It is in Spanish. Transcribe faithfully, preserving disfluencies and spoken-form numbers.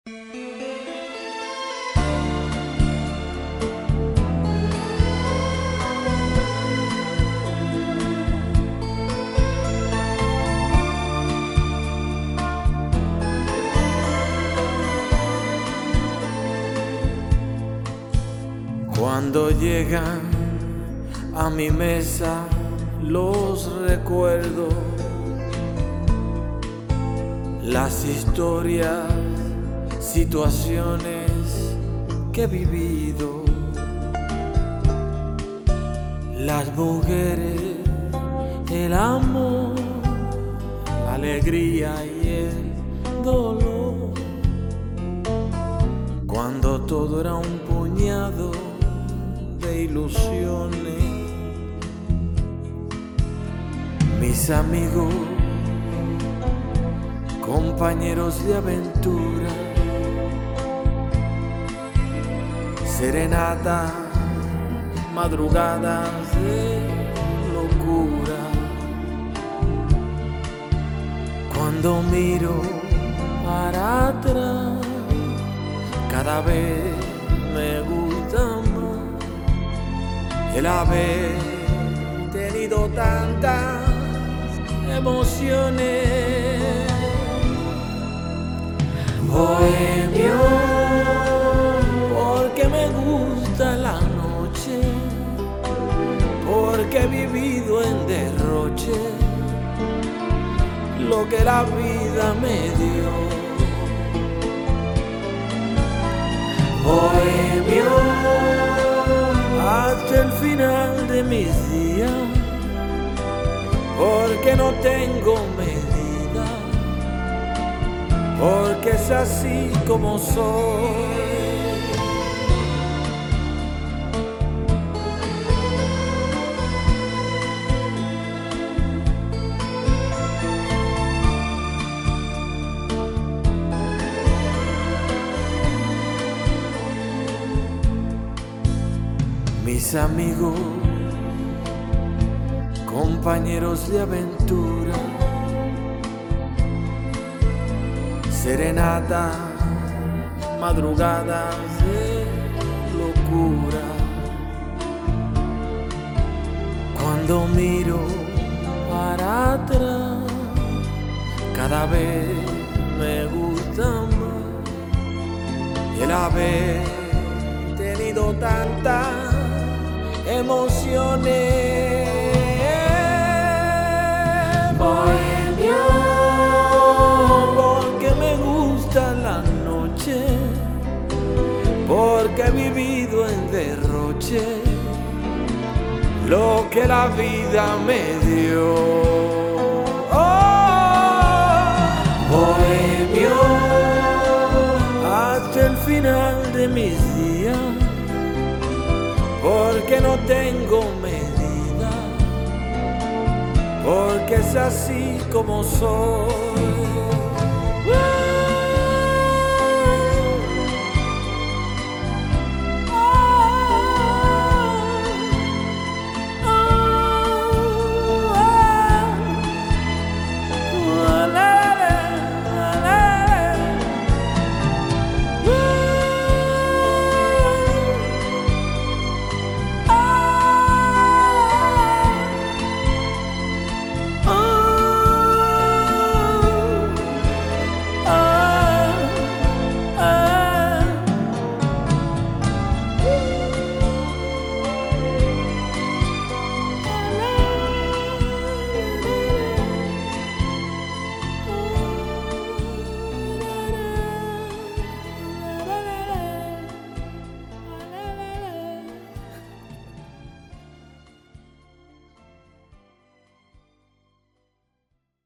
Cuando llegan a mi mesa los recuerdos, las historias, situaciones que he vivido, las mujeres, el amor, la alegría y el dolor, cuando todo era un puñado de ilusiones. Mis amigos, compañeros de aventura, serenata, madrugadas de locura. Cuando miro para atrás, cada vez me gusta más el haber tenido tantas emociones. Bohemio, porque me gusta la noche, porque he vivido en derroche lo que la vida me dio. Bohemio, hasta el final de mis días, porque no tengo medida, porque es así como soy. Mis amigos, compañeros de aventura, serenata, madrugadas de locura. Cuando miro para atrás, cada vez me gusta más el haber tenido tantas emociones. Bohemio, porque me gusta la noche, porque he vivido en derroche lo que la vida me dio. Oh, bohemio, hasta el final de mis días, porque no tengo medida, porque es así como soy.